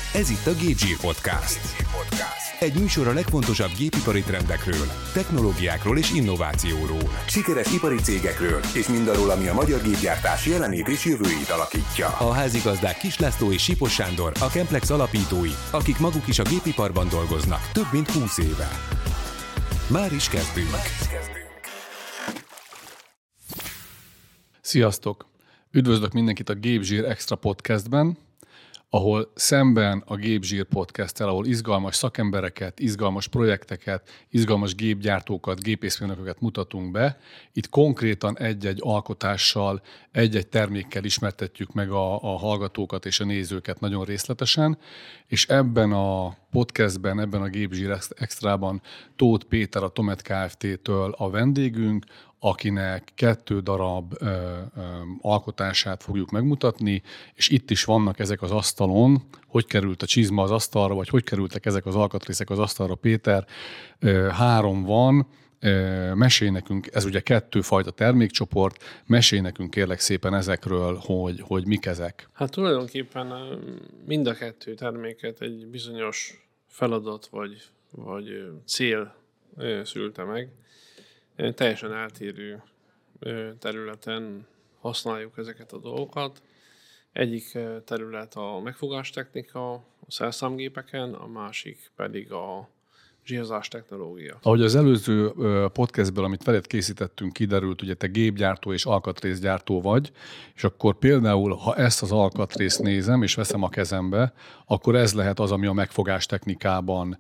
Ez itt a Gépzsír Podcast. Egy műsor a legfontosabb gépipari trendekről, technológiákról és innovációról, sikeres ipari cégekről és mindarról, ami a magyar gépgyártás jelenét és jövőjét alakítja. A házigazdák Kis László és Sipos Sándor, a Chemplex alapítói, akik maguk is a gépiparban dolgoznak több mint 20 éve. Már is kezdünk. Sziasztok! Üdvözlök mindenkit a Gépzsír Extra Podcastben, ahol szemben a Gépzsír Podcasttel, ahol izgalmas szakembereket, izgalmas projekteket, izgalmas gépgyártókat, gépészmérnököket mutatunk be. Itt konkrétan egy-egy alkotással, egy-egy termékkel ismertetjük meg a hallgatókat és a nézőket nagyon részletesen, és ebben a podcastben, ebben a Gépzsír Extrában Tóth Péter a Tomet Kft-től a vendégünk, akinek 2 darab alkotását fogjuk megmutatni, és itt is vannak ezek az asztalon, hogy került a csizma az asztalra, vagy hogy kerültek ezek az alkatrészek az asztalra, Péter. 3 van, mesélj nekünk, ez ugye 2 fajta termékcsoport, mesélj nekünk kérlek szépen ezekről, hogy mik ezek. Hát tulajdonképpen mind a 2 terméket egy bizonyos feladat vagy cél szülte meg. Teljesen eltérő területen használjuk ezeket a dolgokat. Egyik terület a megfogástechnika a szerszámgépeken, a másik pedig a zsírzás technológia. Ahogy az előző podcastből, amit veled készítettünk, kiderült, ugye te gépgyártó és alkatrészgyártó vagy, és akkor például, ha ezt az alkatrészt nézem, és veszem a kezembe, akkor ez lehet az, ami a megfogástechnikában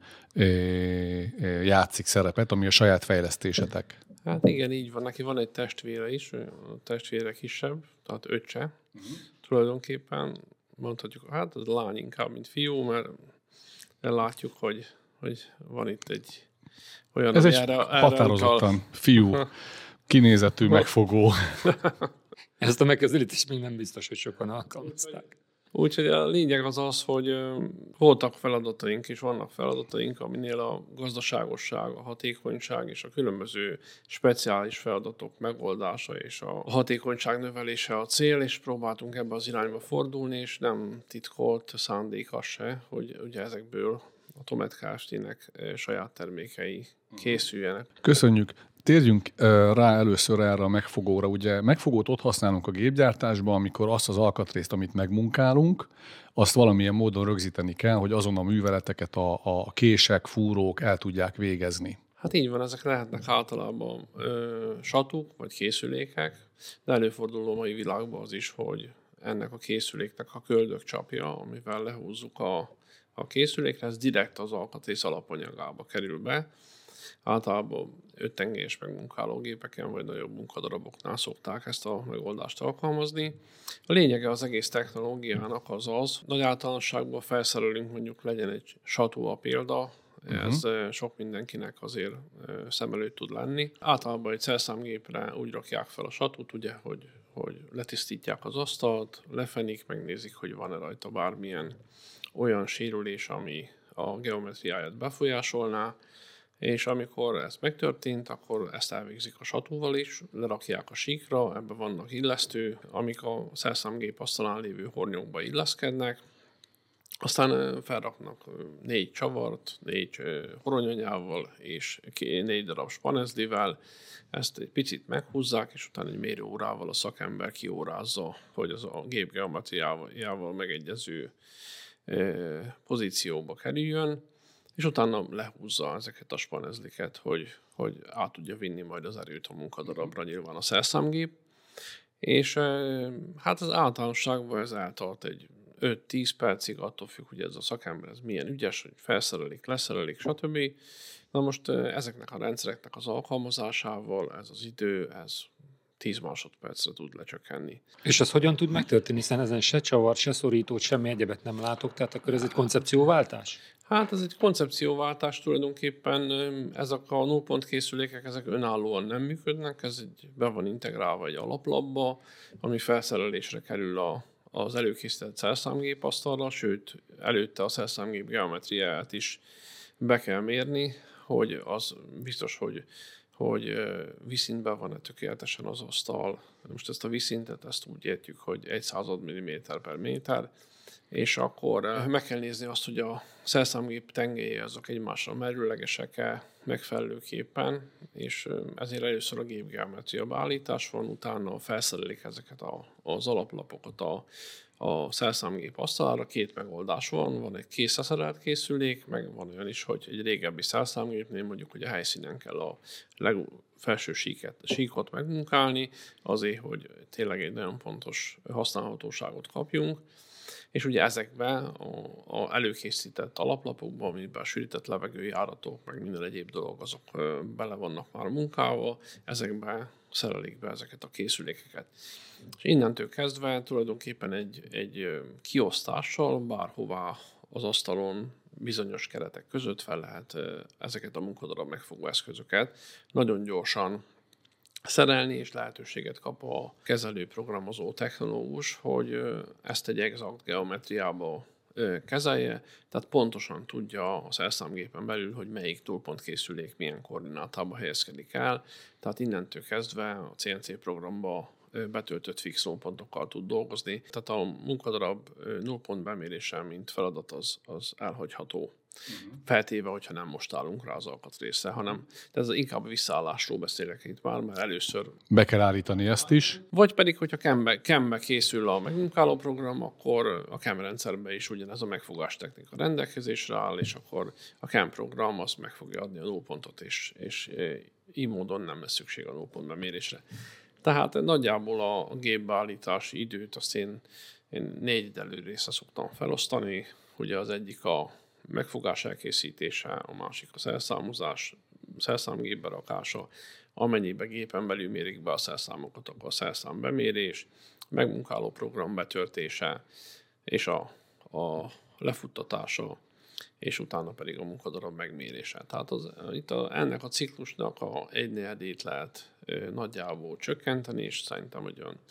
játszik szerepet, ami a saját fejlesztésetek. Hát igen, így van. Neki van egy testvére is, a testvére kisebb, tehát öccse. Tulajdonképpen mondhatjuk, hát ez lány inkább, mint fiú, mert látjuk, hogy van itt egy olyan, ez egy határozottan fiú kinézetű megfogó. Ezt a megközelítést még nem biztos, hogy sokan alkalmazták. Úgyhogy a lényeg az, hogy voltak feladataink és vannak feladataink, aminél a gazdaságosság, a hatékonyság és a különböző speciális feladatok megoldása és a hatékonyság növelése a cél, és próbáltunk ebbe az irányba fordulni, és nem titkolt szándék az se, hogy ugye ezekből a Tomet Kft-nek saját termékei készüljenek. Köszönjük! Térjünk rá először erre a megfogóra. Ugye megfogót ott használunk a gépgyártásban, amikor azt az alkatrészt, amit megmunkálunk, azt valamilyen módon rögzíteni kell, hogy azon a műveleteket a kések, fúrók el tudják végezni. Hát így van, ezek lehetnek általában satuk vagy készülékek, de előforduló mai világban az is, hogy ennek a készüléknek a köldökcsapja, amivel lehúzzuk a készülékre, ez direkt az alkatrész alapanyagába kerül be. Általában 5 tengelyes megmunkáló gépeken vagy nagyobb munkadaraboknál szokták ezt a megoldást alkalmazni. A lényege az egész technológiának az, nagy általánosságban felszerelünk, mondjuk legyen egy satú a példa, ez sok mindenkinek azért szem előtt tud lenni. Általában egy szerszámgépre úgy rakják fel a satút, ugye, hogy letisztítják az asztalt, lefenik, megnézik, hogy van-e rajta bármilyen olyan sérülés, ami a geometriáját befolyásolná, és amikor ez megtörtént, akkor ezt elvégzik a satúval is, lerakják a síkra, ebben vannak illesztő, amik a szerszámgép asztalán lévő hornyókba illeszkednek, aztán felraknak 4 csavart, 4 horonyanyával és 4 darab spanezlivel, ezt egy picit meghúzzák, és utána egy mérőórával a szakember kiórázza, hogy az a gép geometriájával megegyező pozícióba kerüljön, és utána lehúzza ezeket a spanezliket, hogy át tudja vinni majd az erőt a munkadarabra nyilván a szerszámgép. És hát az általánosságban ez eltart egy 5-10 percig, attól függ, hogy ez a szakember ez milyen ügyes, hogy felszerelik, leszerelik, stb. Na most ezeknek a rendszereknek az alkalmazásával ez az idő, ez 10 másodpercre tud lecsökkenni. És ez hogyan tud megtörténni, hiszen ezen se csavar, se szorítót, semmi egyebet nem látok, tehát akkor ez egy koncepcióváltás? Hát ez egy koncepcióváltás tulajdonképpen, ezek a nullpont készülékek, ezek önállóan nem működnek, ez be van integrálva egy alaplapba, ami felszerelésre kerül az előkészített szerszámgépasztalra, sőt, előtte a szerszámgép geometriáját is be kell mérni, hogy az biztos, hogy vízszintben van-e tökéletesen az asztal. Most ezt a vízszintet, ezt úgy értjük, hogy 1/100 mm per méter. és akkor meg kell nézni azt, hogy a szerszámgép tengelyei azok egymásra merőlegesek-e megfelelőképpen, és ezért először a gépgeometria beállítás van, utána felszerelik ezeket az alaplapokat a szerszámgép asztalára. Két megoldás van egy készszerelt készülék, meg van olyan is, hogy egy régebbi szerszámgépnél mondjuk, hogy a helyszínen kell a felső síkot megmunkálni, azért, hogy tényleg egy nagyon pontos használhatóságot kapjunk. És ugye ezekben a előkészített alaplapokban, amiben a sűrített levegőjáratok, meg minden egyéb dolog, azok bele vannak már munkálva, ezekben szerelik be ezeket a készülékeket. És innentől kezdve tulajdonképpen egy kiosztással bárhová az asztalon bizonyos keretek között fel lehet ezeket a munkadarab megfogó eszközöket nagyon gyorsan szerelni, és lehetőséget kap a kezelő programozó technológus, hogy ezt egy exakt geometriába kezelje, tehát pontosan tudja a szerszámgépen belül, hogy melyik túlpontkészülék milyen koordinátába helyezkedik el, tehát innentől kezdve a CNC programba betöltött fix nullpontokkal tud dolgozni. Tehát a munkadarab nullpont bemérése, mint feladat, az elhagyható. Feltéve, hogyha nem most állunk rá az alkatrészre, hanem ez inkább a visszaállásról beszélek itt már, mert először be kell állítani ezt is. Vagy pedig, hogyha CAM-be készül a megmunkáló program, akkor a CAM rendszerben is ugyanez a megfogástechnika rendelkezésre áll, és akkor a CAM program azt meg fogja adni a nullpontot, és így módon nem lesz szükség a nullpont bemérésre. Tehát nagyjából a gépbeállítási időt azt én 4 előrészre szoktam felosztani. Ugye az egyik a megfogás elkészítése, a másik a szerszámozás, szerszámgépbe rakása, amennyiben gépen belül mérik be a szerszámokat, akkor a szerszám bemérés, megmunkáló program betöltése, és a lefuttatása, és utána pedig a munkadarab megmérése. Tehát ennek a ciklusnak a 1/4 lehet nagyjából csökkenteni, és szerintem hogy olyan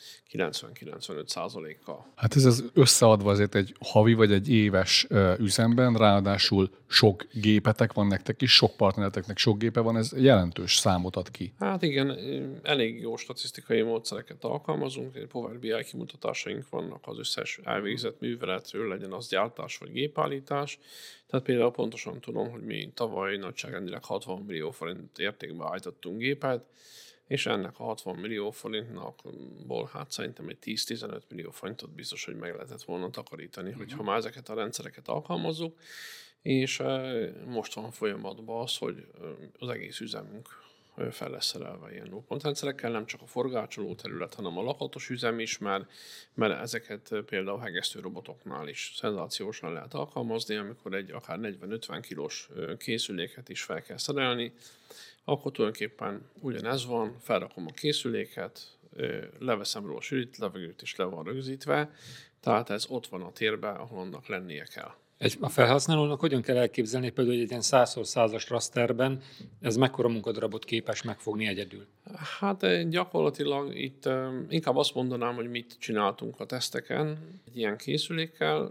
90-95%-kal. Hát ez összeadva azért egy havi vagy egy éves üzemben, ráadásul sok gépetek van nektek is, sok partnereteknek sok gépe van, ez jelentős számot ad ki. Hát igen, elég jó statisztikai módszereket alkalmazunk, Power BI kimutatásaink vannak az összes elvégzett műveletről, legyen az gyártás vagy gépállítás. Tehát például pontosan tudom, hogy mi tavaly nagyságrendileg 60 millió forint értékben állítottunk gépet, és ennek a 60 millió forintnakból hát szerintem egy 10-15 millió forintot biztos, hogy meg lehetett volna takarítani, hogyha már ezeket a rendszereket alkalmazzuk, és most van folyamatban az, hogy az egész üzemünk fel lesz szerelve ilyen nullpontrendszerekkel, nem csak a forgácsoló terület, hanem a lakatos üzem is, mert ezeket például hegesztő robotoknál is szenzációsan lehet alkalmazni, amikor egy akár 40-50 kilós készüléket is fel kell szerelni, akkor tulajdonképpen ugyanez van, felrakom a készüléket, leveszem róla a sűrített levegőt, és le van rögzítve, tehát ez ott van a térben, ahol annak lennie kell. A felhasználónak hogyan kell elképzelni például, hogy egy ilyen 100x100-as rasterben ez mekkora munkadarabot képes megfogni egyedül? Hát gyakorlatilag itt inkább azt mondanám, hogy mit csináltunk a teszteken egy ilyen készülékkel.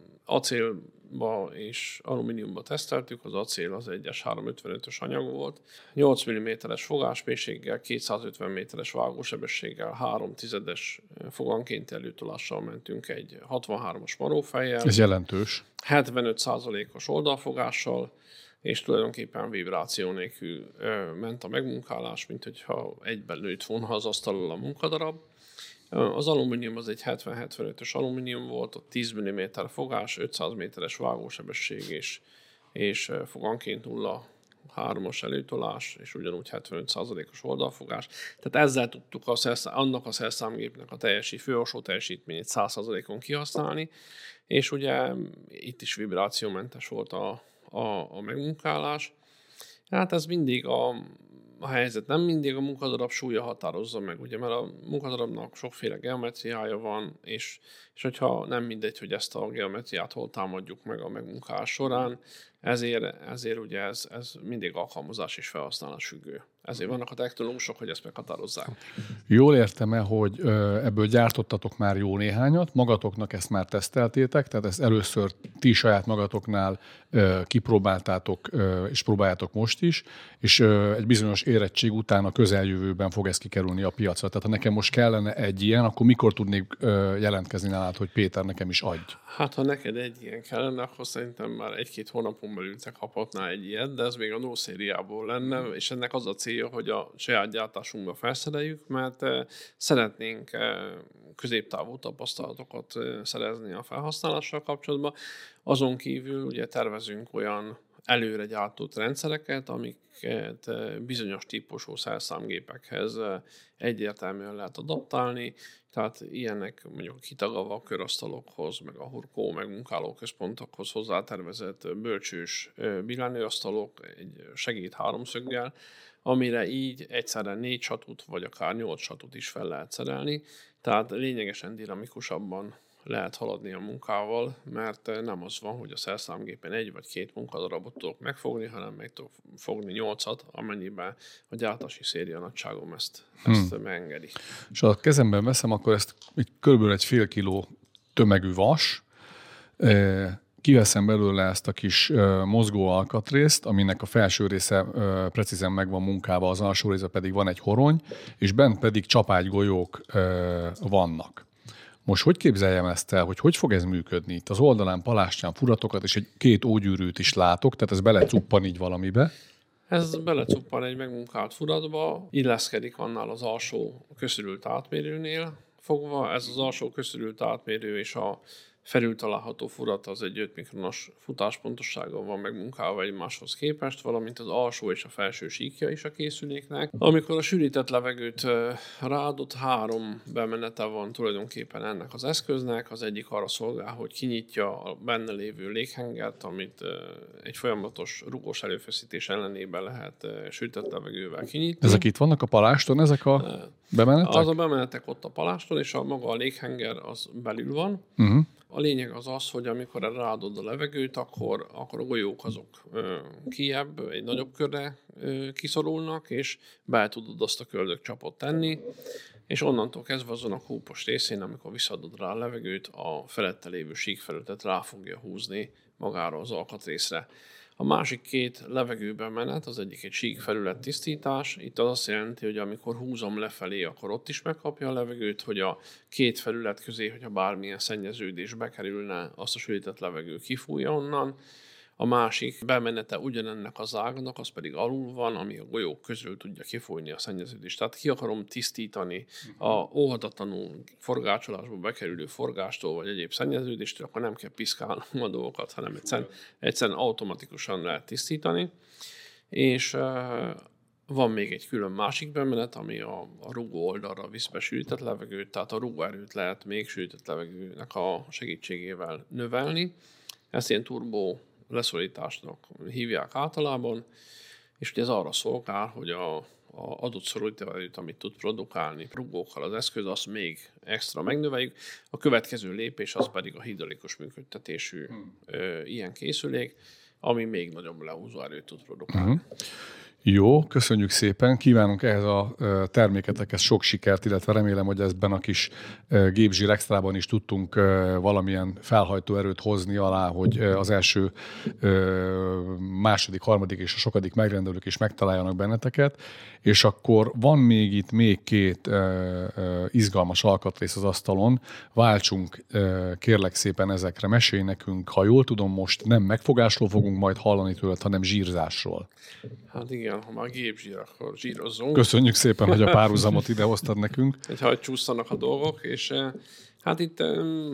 Acélba és alumíniumba teszteltük, az acél az egy S355-ös anyag volt. 8 mm-es fogásmélységgel, 250 méteres vágósebességgel, 3/10 fogankénti előtolással mentünk egy 63-as marófejjel. Ez jelentős. 75%-os oldalfogással, és tulajdonképpen vibráció nélkül ment a megmunkálás, mint hogyha egyben nőtt volna az asztalról a munkadarab. Az alumínium az egy 70-75-ös alumínium volt, ott 10 mm fogás, 500 méteres vágósebesség és foganként 0,3-as előtolás, és ugyanúgy 75%-os oldalfogás. Tehát ezzel tudtuk annak a szerszámgépnek a főalsó teljesítményét 100%-on kihasználni, és ugye itt is vibrációmentes volt a megmunkálás. Hát ez mindig a helyzet, nem mindig a munkadarab súlya határozza meg, ugye, mert a munkadarabnak sokféle geometriája van, és hogyha nem mindegy, hogy ezt a geometriát hol támadjuk meg a megmunkálás során, ezért ugye ez mindig alkalmazás és felhasználás függő. Ezért vannak a technológusok, hogy ezt meghatározzák. Jól értem-e, hogy ebből gyártottatok már jó néhányat, magatoknak ezt már teszteltétek, tehát ezt először ti saját magatoknál kipróbáltátok, és próbáljátok most is, és egy bizonyos érettség után a közeljövőben fog ez kikerülni a piacra. Tehát ha nekem most kellene egy ilyen, akkor mikor tudnék jelentkezni nálad, hogy Péter, nekem is adj? Hát, ha neked egy ilyen kellene, akkor szerintem már 1-2 hónapon belül te kaphatnál egy ilyet, de ez még a No szériából lenne, és ennek az a célja, hogy a saját gyártásunkba felszereljük, mert szeretnénk középtávú tapasztalatokat szerezni a felhasználással kapcsolatban. Azon kívül ugye tervezünk olyan előre gyártott rendszereket, amiket bizonyos típusú szerszámgépekhez egyértelműen lehet adaptálni, tehát ilyenek mondjuk a kitagolva körasztalokhoz, meg a hurkó, meg munkálóközpontokhoz hozzátervezett bölcsős billentyűasztalok egy segéd háromszöggel, amire így egyszerre 4 satut, vagy akár 8 satut is fel lehet szerelni, tehát lényegesen dinamikusabban lehet haladni a munkával, mert nem az van, hogy a szerszámgépen 1 vagy 2 munkadarabot tudok megfogni, hanem meg tudok fogni 8-at, amennyiben a gyártási széria nagyságom ezt megengedi. És ha a kezemben veszem, akkor ezt körülbelül egy fél kiló tömegű vas, kiveszem belőle ezt a kis mozgó alkatrészt, aminek a felső része precízen meg van munkálva, az alsó része pedig van egy horony, és bent pedig csapágygolyók vannak. Most hogy képzeljem ezt el, hogy fog ez működni? Itt az oldalán palástján furatokat, és 2 ógyűrűt is látok, tehát ez belecuppan így valamibe. Ez belecuppan egy megmunkált furatba, illeszkedik annál az alsó köszörült átmérőnél fogva. Ez az alsó köszörült átmérő és a felül található furat az egy 5 mikronos futáspontossággal van megmunkálva egymáshoz képest, valamint az alsó és a felső síkja is a készüléknek. Amikor a sűrített levegőt ráadott, 3 bemenete van tulajdonképpen ennek az eszköznek. Az egyik arra szolgál, hogy kinyitja a benne lévő léghengert, amit egy folyamatos rugós előfeszítés ellenében lehet sűrített levegővel kinyitni. Ezek itt vannak a paláston, ezek a bemenetek? Az a bemenetek ott a paláston, és a maga a léghenger az belül van. A lényeg az, hogy amikor ráadod a levegőt, akkor a golyók azok kijebb, egy nagyobb körre kiszorulnak, és be tudod azt a köldökcsapot tenni, és onnantól kezdve azon a kúpos részén, amikor visszaadod rá a levegőt, a felette lévő síkfelületet rá fogja húzni magára az alkatrészre. A másik 2 levegőben menet, az egyik egy síkfelület tisztítás. Itt az azt jelenti, hogy amikor húzom lefelé, akkor ott is megkapja a levegőt, hogy a 2 felület közé, hogyha bármilyen szennyeződés bekerülne, azt a sűrített levegő kifújja onnan. A másik bemenete ugyanennek az ágnak, az pedig alul van, ami a golyók közül tudja kifújni a szennyeződést. Tehát ki akarom tisztítani a óhatatlanul forgácsolásba bekerülő forgástól vagy egyéb szennyeződéstől, akkor nem kell piszkálnom a dolgokat, hanem egyszerűen automatikusan lehet tisztítani. És van még egy külön másik bemenet, ami a rugó oldalra visz be sűrített levegőt, tehát a rugóerőt lehet még sűrített levegőnek a segítségével növelni. Ezt ilyen turbó leszorításnak hívják általában, és ugye ez arra szolgál, hogy a adott szorítóerőt, amit tud produkálni rugókkal az eszköz, azt még extra megnöveljük. A következő lépés az pedig a hidraulikus működtetésű ilyen készülék, ami még nagyobb lehúzó erőt tud produkálni. Jó, köszönjük szépen. Kívánunk ehhez a terméketekhez sok sikert, illetve remélem, hogy ebben a kis gépzsír extrában is tudtunk valamilyen felhajtó erőt hozni alá, hogy az első, második, harmadik és a sokadik megrendelők is megtaláljanak benneteket. És akkor van még itt még 2 izgalmas alkatrész az asztalon. Váltsunk kérlek szépen ezekre. Mesélj nekünk, ha jól tudom, most nem megfogásról fogunk majd hallani tőled, hanem zsírzásról. Hát igen, ha már gépzsír, akkor zsírozzunk. Köszönjük szépen, hogy a párhuzamot ide hoztad nekünk. Hogy csúszanak a dolgok, és hát itt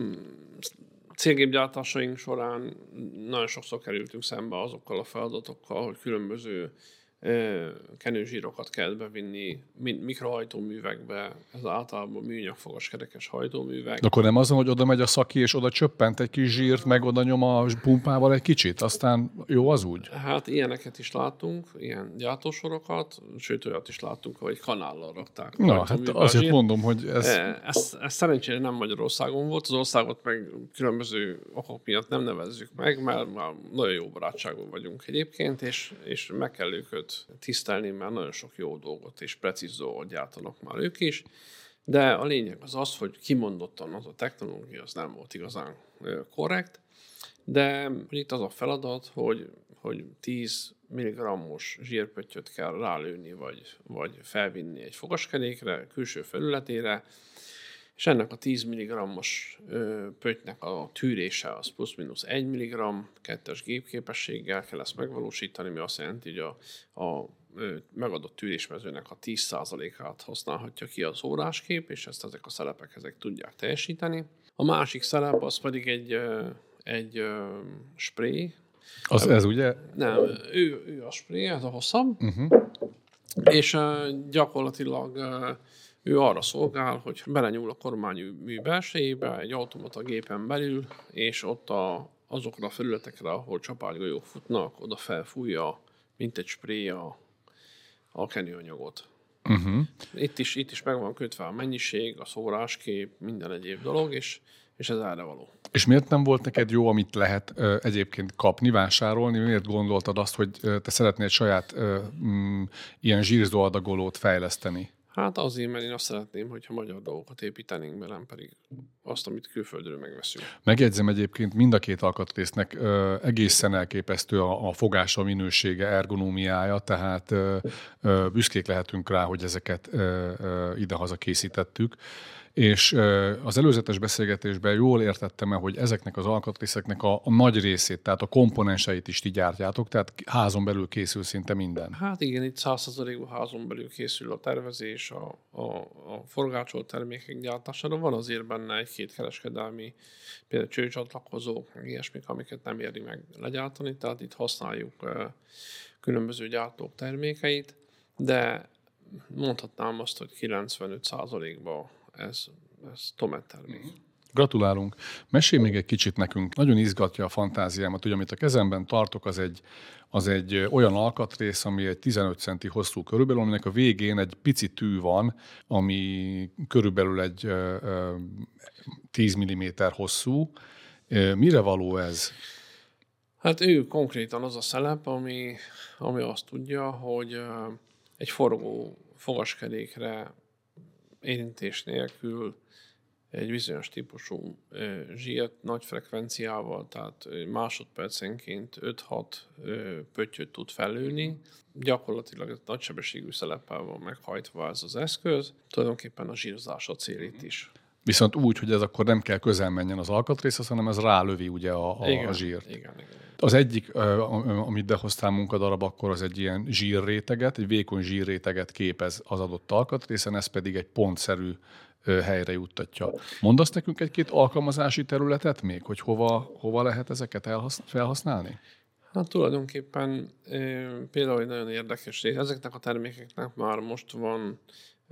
célgépgyártásaink során nagyon sokszor kerültünk szembe azokkal a feladatokkal, hogy különböző kenőzsírokat kell bevinni mikrohajtóművekbe, ez általában műanyagfogas kerekes hajtóművek. De akkor nem azon, hogy oda megy a szaki, és oda csöppent egy kis zsírt, meg oda nyom a pumpával egy kicsit, aztán jó az úgy? Hát ilyeneket is láttunk, ilyen gyártósorokat, sőt olyat is láttunk, hogy kanállal rakták. Na, hát azért mondom, hogy ez... Ez szerencsére nem Magyarországon volt, az országot meg különböző okok miatt nem nevezzük meg, mert már nagyon jó barátságban vagyunk egyébként, és meg kell őket tisztelni, mert nagyon sok jó dolgot és precíz dolgot gyártanak már ők is, de a lényeg az, hogy kimondottan az a technológia az nem volt igazán korrekt, de itt az a feladat, hogy hogy 10 mg-os zsírpöttyöt kell rálőni, vagy felvinni egy fogaskerékre, külső felületére, és ennek a 10 mg-os pöttynek a tűrése az plusz-minusz 1 mg, 2-es gépképességgel kell ezt megvalósítani, mi azt jelenti, hogy a megadott tűrésmezőnek a 10%-át használhatja ki az óráskép, és ezt ezek a szelepek tudják teljesíteni. A másik szelep az pedig egy spray. Ez ugye? Nem, ő a spray, ez a hosszabb, és gyakorlatilag ő arra szolgál, hogy belenyúl a kormánymű belsejébe, egy automata gépen belül, és ott azokra a felületekre, ahol csapágygolyók futnak, oda felfújja, mint egy spray a kenőanyagot. Itt is meg van kötve a mennyiség, a szóráskép, minden egyéb dolog, és ez erre való. És miért nem volt neked jó, amit lehet egyébként kapni, vásárolni? Miért gondoltad azt, hogy te szeretnél egy saját ilyen zsírzóadagolót fejleszteni? Hát azért, mert én azt szeretném, hogyha magyar dolgokat építenénk be, nem pedig azt, amit külföldről megveszünk. Megjegyzem egyébként, mind a két alkatrésznek egészen elképesztő a fogása, minősége, ergonómiája, tehát büszkék lehetünk rá, hogy ezeket idehaza készítettük. És az előzetes beszélgetésben jól értettem el, hogy ezeknek az alkatrészeknek a nagy részét, tehát a komponenseit is ti gyártjátok, tehát házon belül készül szinte minden. Hát igen, itt 100%-ban házon belül készül a tervezés, a forgácsolt termékek gyártására. Van azért benne egy-két kereskedelmi, például csőcsatlakozók, meg ilyesmik, amiket nem éri meg legyártani, tehát itt használjuk különböző gyártók termékeit, de mondhatnám azt, hogy 95%-ban ez Tomet termék. Gratulálunk. Mesélj még egy kicsit nekünk. Nagyon izgatja a fantáziámat, hogy amit a kezemben tartok, az egy olyan alkatrész, ami egy 15 centi hosszú körülbelül, aminek a végén egy pici tű van, ami körülbelül egy 10 mm hosszú. Mire való ez? Hát ő konkrétan az a szelep, ami azt tudja, hogy egy forgó fogaskerékre érintés nélkül egy bizonyos típusú zsírt nagy frekvenciával, tehát másodpercenként 5-6 pöttyöt tud felülni. Gyakorlatilag nagysebességű szeleppel van meghajtva ez az eszköz, tulajdonképpen a zsírzás a célét is. Viszont úgy, hogy ez akkor nem kell közel menjen az alkatrészhez, hanem ez rálövi ugye a zsírt. Igen. Az egyik, amit behoztál munkadarab, akkor az egy ilyen zsírréteget, egy vékony zsírréteget képez az adott alkatrészen, ez pedig egy pontszerű helyre juttatja. Mondasz nekünk egy-két alkalmazási területet még, hogy hova lehet ezeket felhasználni? Hát tulajdonképpen például egy nagyon érdekes rész. Ezeknek a termékeknek már most van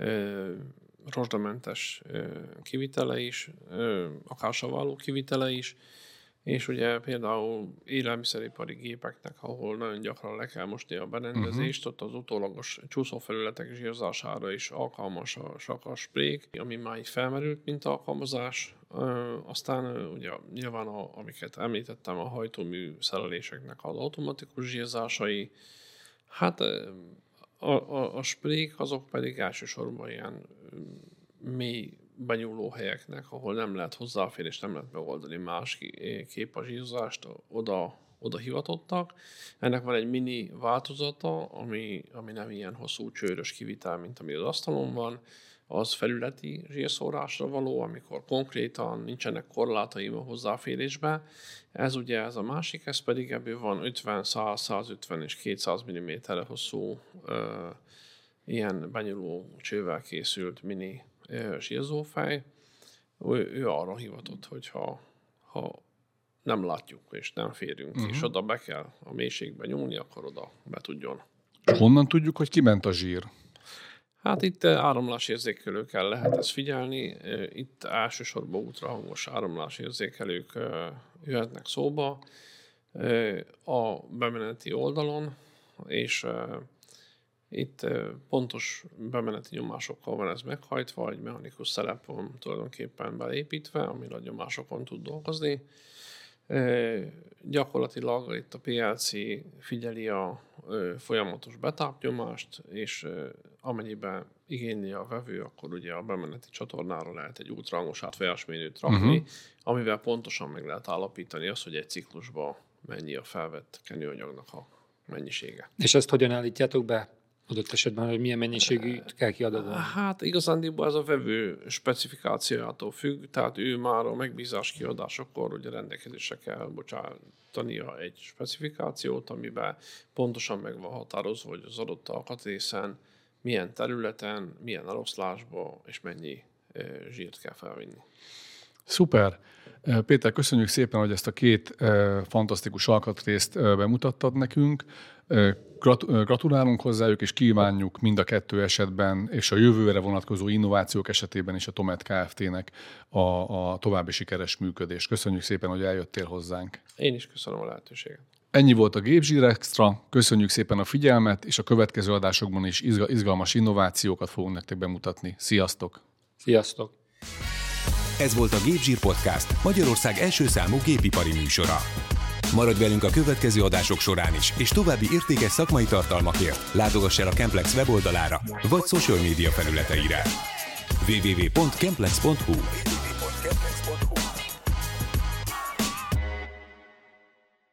rozsdamentes kivitele is, akár savalló kivitele is, és ugye például élelmiszeripari gépeknek, ahol nagyon gyakran le kell mosni a berendezést, ott az utólagos csúszófelületek zsírzására is alkalmasak a sprék, ami már így felmerült, mint alkalmazás. Aztán ugye nyilván, amiket említettem, a hajtómű szereléseknek az automatikus zsírzásai. Hát a sprék azok pedig elsősorban ilyen mély benyúló helyeknek, ahol nem lehet hozzáférni és nem lehet megoldani másképp a zsírzást, oda hivatottak. Ennek van egy mini változata, ami nem ilyen hosszú csőrös kivitel, mint ami az asztalon van, az felületi zsírszórásra való, amikor konkrétan nincsenek korlátaim a hozzáférésbe. Ez a másik, ez pedig ebből van 50, 100, 150 és 200 mm-re hosszú ilyen benyúló csővel készült mini zsírzófej. Ő arra hivatott, hogy ha nem látjuk és nem férünk, és oda be kell a mélységbe nyúlni, akkor oda be tudjon. Honnan tudjuk, hogy kiment a zsír? Hát itt áramlásérzékelőkkel lehet ezt figyelni. Itt elsősorban ultrahangos áramlásérzékelők jöhetnek szóba a bemeneti oldalon, és itt pontos bemeneti nyomásokkal van ez meghajtva, egy mechanikus szelep van tulajdonképpen beépítve, ami nagy nyomásokon tud dolgozni. Gyakorlatilag itt a PLC figyeli a folyamatos betápnyomást, és amennyiben igényli a vevő, akkor ugye a bemeneti csatornára lehet egy ultrahangos átfolyásmérőt rakni, amivel pontosan meg lehet állapítani azt, hogy egy ciklusban mennyi a felvett kenőanyagnak a mennyisége. És ezt hogyan állítjátok be? Adott esetben, hogy milyen mennyiségűt kell kiadni? Hát igazándiból ez a vevő specifikációjától függ, tehát ő már a megbízás kiadásakor ugye rendelkezésre kell bocsátania egy specifikációt, amiben pontosan meg van határozva, hogy az adott alkatrészen milyen területen, milyen eloszlásba és mennyi zsírt kell felvinni. Szuper! Péter, köszönjük szépen, hogy ezt a két fantasztikus alkatrészt bemutattad nekünk. Gratulálunk hozzájuk, és kívánjuk mind a kettő esetben, és a jövőre vonatkozó innovációk esetében is a Tomet Kft-nek a további sikeres működést. Köszönjük szépen, hogy eljöttél hozzánk. Én is köszönöm a lehetőséget. Ennyi volt a Gépzsír Extra, köszönjük szépen a figyelmet, és a következő adásokban is izgalmas innovációkat fogunk nektek bemutatni. Sziasztok! Sziasztok! Ez volt a Gépzsír Podcast, Magyarország első számú gépipari műsora. Maradj velünk a következő adások során is, és további értékes szakmai tartalmakért látogass el a Chemplex weboldalára, vagy social média felületeire. www.chemplex.hu